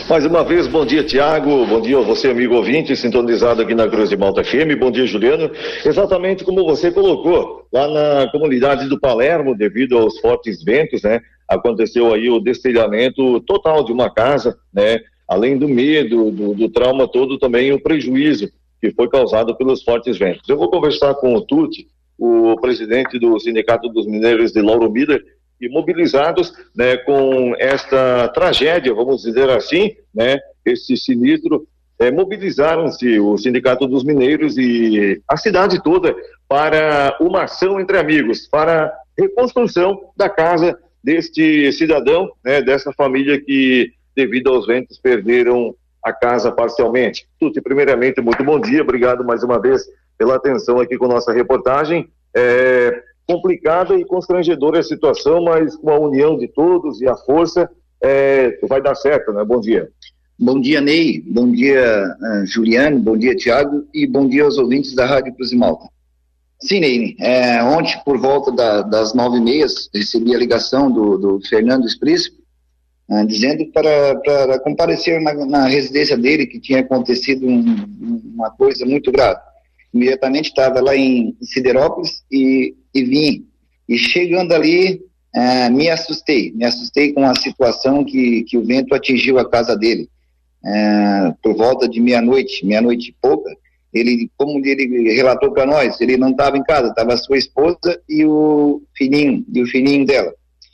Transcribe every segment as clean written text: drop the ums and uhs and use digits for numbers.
Mais uma vez, bom dia, Tiago, bom dia a você, amigo ouvinte, sintonizado aqui na Cruz de Malta FM, bom dia, Juliano. Exatamente como você colocou, lá na comunidade do Palermo, devido aos fortes ventos, né, aconteceu aí o destelhamento total de uma casa, né, além do medo, do trauma todo, também o prejuízo que foi causado pelos fortes ventos. Eu vou conversar com o Tuti, o presidente do Sindicato dos Mineiros de Lauro Miller, e mobilizados, né, com esta tragédia, vamos dizer assim, né, esse sinistro, mobilizaram-se o Sindicato dos Mineiros e a cidade toda para uma ação entre amigos, para a reconstrução da casa deste cidadão, né, dessa família que, devido aos ventos, perderam a casa parcialmente. Tuti, primeiramente, muito bom dia, obrigado mais uma vez pela atenção aqui com nossa reportagem. Complicada e constrangedora a situação, mas com a união de todos e a força, vai dar certo, né? Bom dia. Bom dia, Ney. Bom dia, Juliano. Bom dia, Tiago. E bom dia aos ouvintes da Rádio Cruz de Malta. Sim, Ney. Ontem, por volta das 9h30, recebi a ligação do Fernando Esprício, dizendo para comparecer na residência dele, que tinha acontecido uma coisa muito grave. Imediatamente estava lá em Siderópolis e vim. E chegando ali, me assustei com a situação que o vento atingiu a casa dele. Por volta de meia-noite e pouca, como ele relatou para nós, ele não estava em casa, estava a sua esposa e o filhinho dela.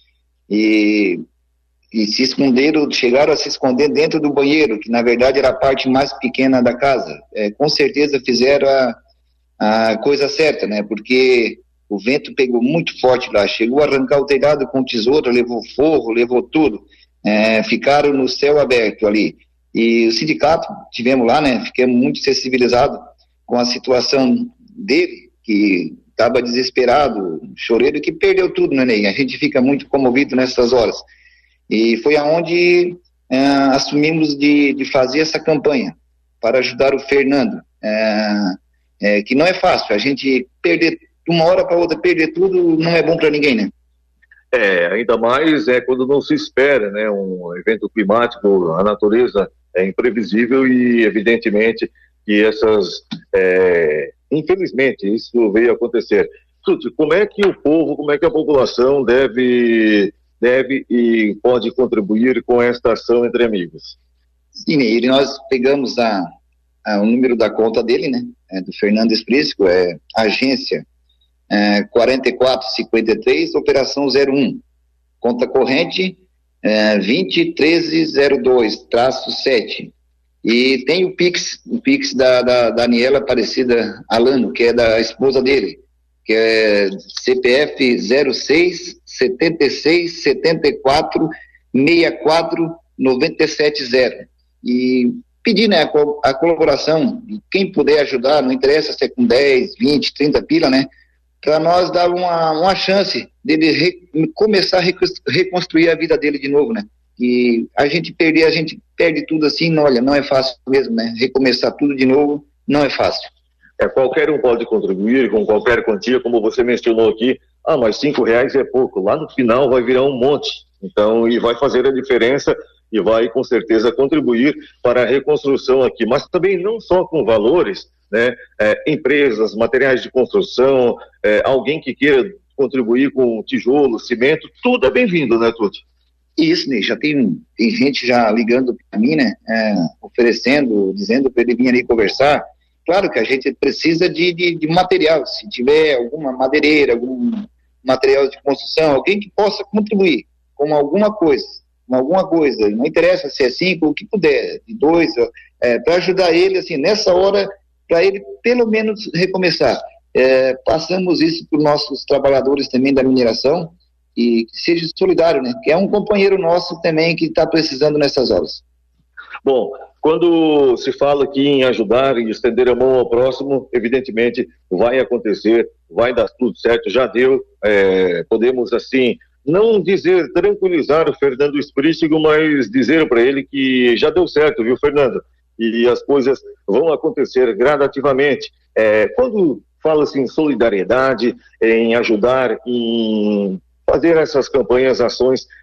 E se esconderam, chegaram a se esconder dentro do banheiro, que na verdade era a parte mais pequena da casa. Com certeza fizeram a coisa certa, né? Porque o vento pegou muito forte lá, chegou a arrancar o telhado com tesoura, levou forro, levou tudo, ficaram no céu aberto ali. E o sindicato, tivemos lá, né? Ficamos muito sensibilizados com a situação dele, que estava desesperado, choreiro, que perdeu tudo, né, Ney? A gente fica muito comovido nessas horas. E foi aonde assumimos de fazer essa campanha para ajudar o Fernando. Que não é fácil, a gente perder de uma hora para outra, perder tudo não é bom para ninguém, né? Ainda mais quando não se espera, né, um evento climático, a natureza é imprevisível e evidentemente que infelizmente isso veio acontecer. Tuti, como é que o povo, como é que a população deve e pode contribuir com esta ação entre amigos? Sim, e nós pegamos o número da conta dele, né? Do Fernando Esprício, agência 4453, operação 01, conta corrente 201302-7, e tem o Pix da Daniela Aparecida Alano, que é da esposa dele, que é CPF 06 76 74 64 970, e pedir, né, a colaboração de quem puder ajudar, não interessa se é com 10, 20, 30 pila, né, para nós dar uma chance dele começar a reconstruir a vida dele de novo, né, e a gente perde tudo assim, não é fácil mesmo, né, recomeçar tudo de novo não é fácil. Qualquer um pode contribuir com qualquer quantia, como você mencionou aqui, mas R$5 é pouco, lá no final vai virar um monte, então, e vai fazer a diferença e vai com certeza contribuir para a reconstrução aqui, mas também não só com valores, né, empresas, materiais de construção, alguém que queira contribuir com tijolo, cimento, tudo é bem-vindo, né, Tuti? Isso, né, já tem gente já ligando para mim, né, oferecendo, dizendo para ele vir ali conversar. Claro que a gente precisa de material, se tiver alguma madeireira, algum material de construção, alguém que possa contribuir com alguma coisa, não interessa se é 5, o que puder, de 2, para ajudar ele, assim, nessa hora, para ele pelo menos recomeçar. Passamos isso para os nossos trabalhadores também da mineração, e que seja solidário, né, que é um companheiro nosso também que está precisando nessas horas. Bom, quando se fala aqui em ajudar e estender a mão ao próximo, evidentemente vai acontecer, vai dar tudo certo, já deu, podemos assim, não dizer, tranquilizar o Fernando Esprício, mas dizer para ele que já deu certo, viu, Fernando? E as coisas vão acontecer gradativamente. Quando fala-se em solidariedade, em ajudar, em fazer essas campanhas, ações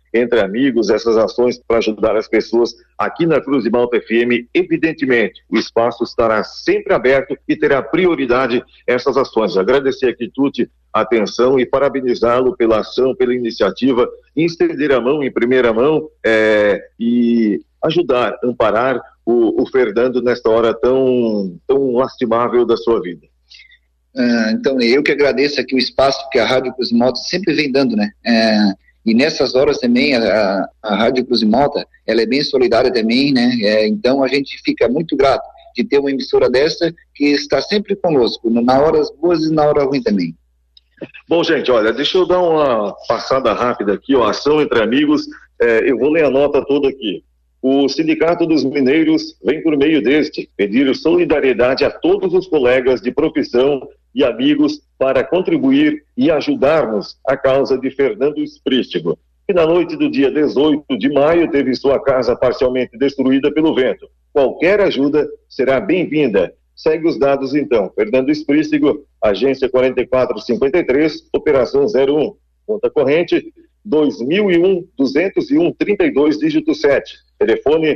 entre amigos, essas ações para ajudar as pessoas aqui na Cruz de Malta FM. Evidentemente, o espaço estará sempre aberto e terá prioridade essas ações. Agradecer aqui, Tuti, a atenção e parabenizá-lo pela ação, pela iniciativa, estender a mão em primeira mão e ajudar, amparar o Fernando nesta hora tão lastimável da sua vida. Então, eu que agradeço aqui o espaço que a Rádio Cruz de Malta sempre vem dando, né? E nessas horas também a Rádio Cruz de Malta, ela é bem solidária também, né? Então a gente fica muito grato de ter uma emissora dessa que está sempre conosco, na horas boas e na hora ruim também. Bom, gente, olha, deixa eu dar uma passada rápida aqui, ó, ação entre amigos, eu vou ler a nota toda aqui. O Sindicato dos Mineiros vem por meio deste pedir solidariedade a todos os colegas de profissão e amigos para contribuir e ajudarmos a causa de Fernando Esprístigo, que na noite do dia 18 de maio teve sua casa parcialmente destruída pelo vento. Qualquer ajuda será bem-vinda. Segue os dados então. Fernando Esprístigo, agência 4453, operação 01, conta corrente 2001-201-32, dígito 7, telefone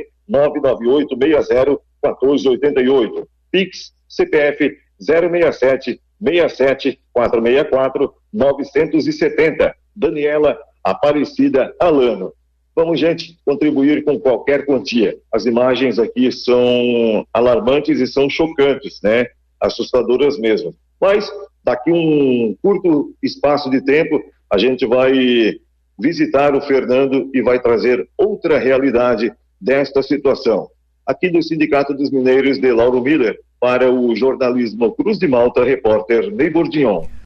998-60-1488, Pix, CPF 067-67-464-970, Daniela Aparecida Alano. Vamos, gente, contribuir com qualquer quantia. As imagens aqui são alarmantes e são chocantes, né? Assustadoras mesmo. Mas, daqui um curto espaço de tempo, a gente vai visitar o Fernando e vai trazer outra realidade desta situação. Aqui do Sindicato dos Mineiros de Lauro Miller, para o jornalismo Cruz de Malta, repórter Ney Bordignon.